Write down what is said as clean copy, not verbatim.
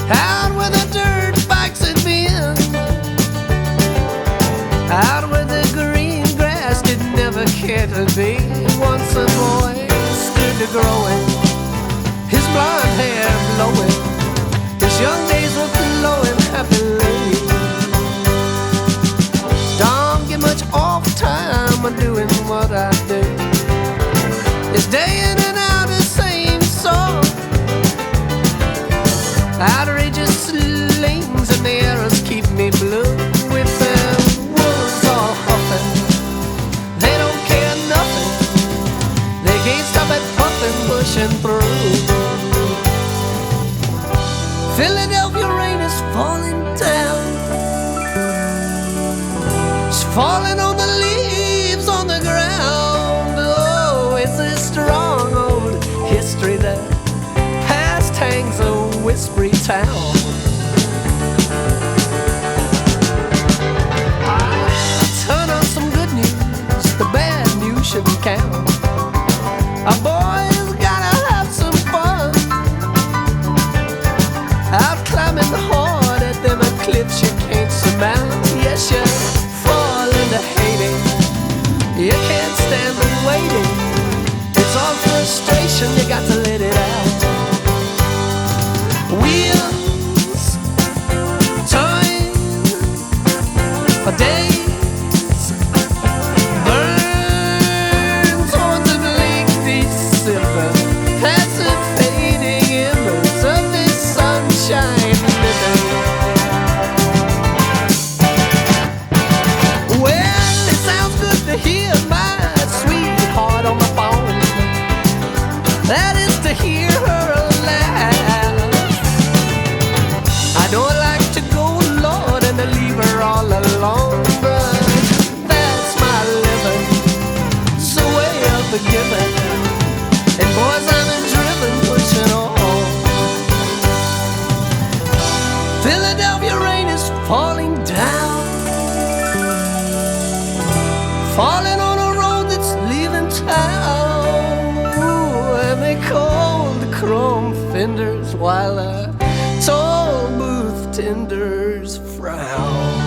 out where the dirt bikes had been, out where the green grass did never care to be. Once a boy stood to growing, his blonde hair blowing, his young days were flowing happily. Don't get much off time on doing what I do. It's day in and out the same song, outrageous slings and the arrows keep me blue. With their wolves all huffing, they don't care nothing, they can't stop it puffing, pushing through. Philadelphia rain is falling down, it's falling on the leaves on the ground. Oh, it's a strong old history that past hangs a whispery town. Turn on some good news, the bad news shouldn't count. A boy's gotta have some fun, out climbing hard at them cliffs you can't surmount. Yes, you fall into hating, you can't stand the waiting. It's all frustration, you got to let it out. Wheels turn for days, burn towards the bleak December, passive fading embers of this sunshine living. Well, it sounds good to hear my sweetheart on the phone. That is to hear her laugh. I don't like to go, Lord, and to leave her all alone, but that's my living, it's a way of forgiving. And boys, I'm driven, pushing on. Philadelphia rain is falling down, falling on a road that's leaving town. Ooh, and they call the chrome fenders while toll booth tenders frown.